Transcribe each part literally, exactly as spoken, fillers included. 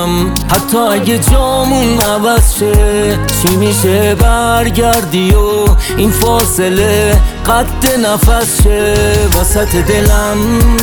ندارم، حتی اگه جامون عوض شه. چی میشه برگردی و این فاصله قد نفس شه وسط دلم.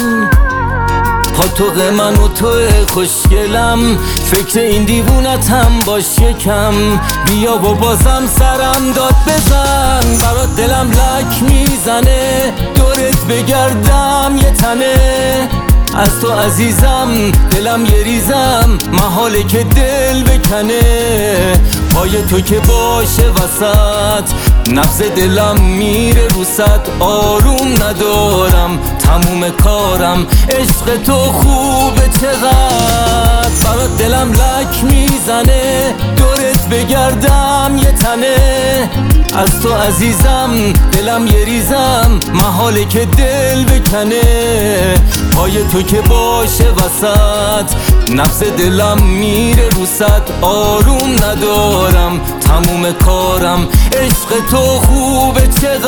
پاتوق من و توی خوشگلم، فکر این دیوونتم باش یکم. بیا و بازم سرم داد بزن، برات دلم لک میزنه. دورت بگردم یه تنه، از تو عزیزم دلم یه ریزم. محاله که دل بکنه، پای تو که باشه وسط. نبض دلم میره رو صد، آروم ندارم تموم کارم. عشق تو خوبه چقدر، برات دلم لک میزنه. دورت بگردم یه تنه، از تو عزیزم دلم یه ریزم. محاله که دل بکنه، پای تو که باشه وسط. نبض دلم میره رو صد، آروم ندارم تموم کارم. عشق تو خوبه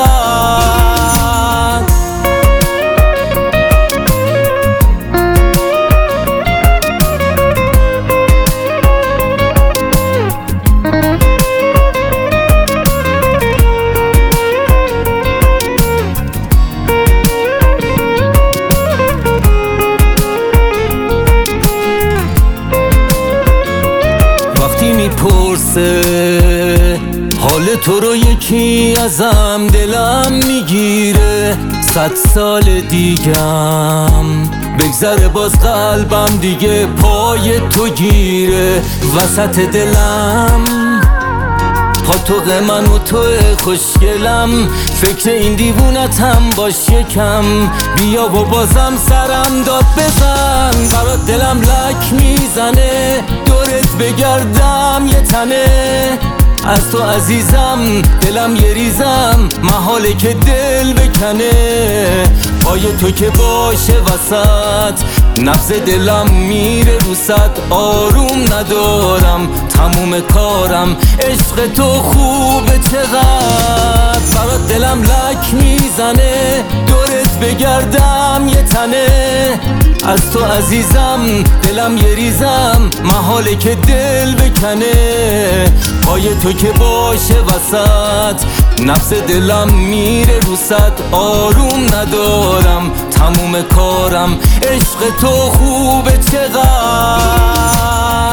چقدر. میپرسه حال تو رو یکی ازم، دلم میگیره صد سال دیگم. بگذره باز قلبم دیگه پای تو گیره وسط دلم. پاتوق من و توی خوشگلم، فکر این دیوونتم باش یکم. بیا و بازم سرم داد بزن، برات دلم لک میزنه. دورت بگردم یه تنه، از تو عزیزم دلم یه ریزم. محاله که دل بکنه، پای تو که باشه وسط. نبض دلم میره رو صد، آروم ندارم تموم کارم. عشق تو خوبه چقدر، برات دلم لک میزنه. دورت بگردم یه تنه، از تو عزیزم دلم یه ریزم. محاله که دل بکنه، پای تو که باشه وسط. نبض دلم میره رو صد، آروم ندارم تموم کارم. عشق تو خوبه چقدر.